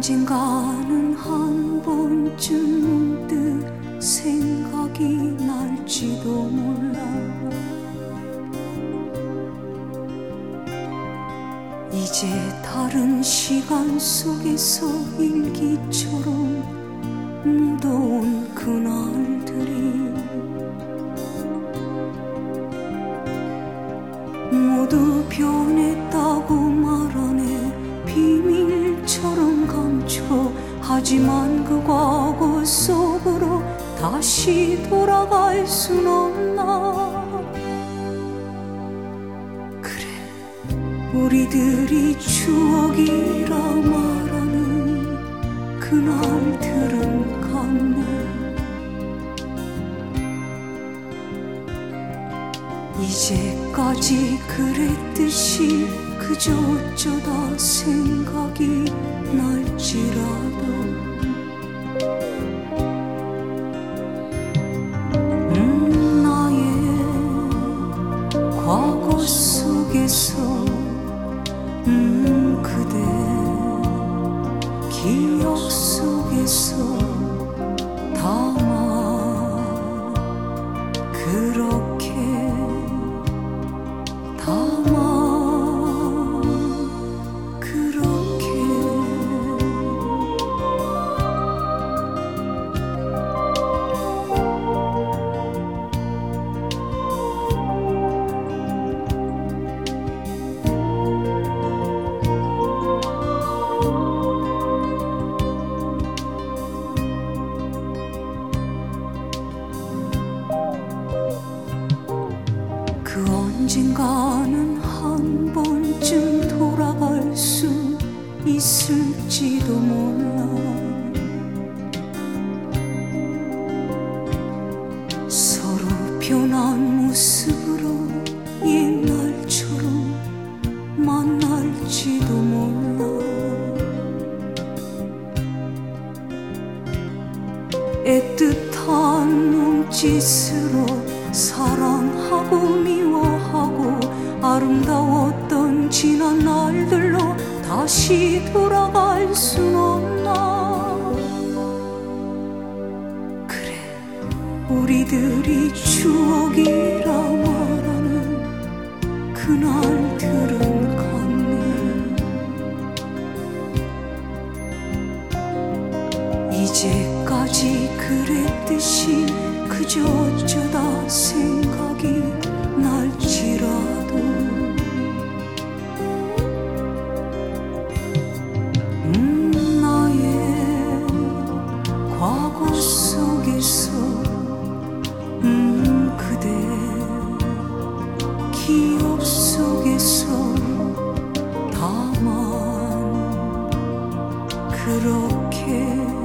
언젠가는 한 번쯤 문득 생각이 날지도 몰라. 이제 다른 시간 속에서 일기처럼 묻어온 그날들이 모두 변했다고 말하네. 비밀처럼 감춰. 하지만 그 과거 속으로 다시 돌아갈 순 없나. 그래, 우리들이 추억이라 말하는 그날들은 같네. 이제까지 그랬듯이 그저 어쩌다 생각이 날지라도 나의 과거 속에서 그대 기억 속에서 담아 그렇게 담아 그렇게. 그 언젠가는 한 번쯤 돌아갈 수 있을지도 몰라. 서로 변한 모습으로 옛날처럼 만날지도 몰라. 애틋한 몸짓으로 사랑하고 미워하고 아름다웠던 지난 날들로 다시 돌아갈 순 없나. 그래, 우리들이 추억이라 말하는 그날들은 같네. 이제까지 그랬듯이 그저 어쩌다 생각이 날지라도 나의 과거 속에서 그대 기억 속에서 다만 그렇게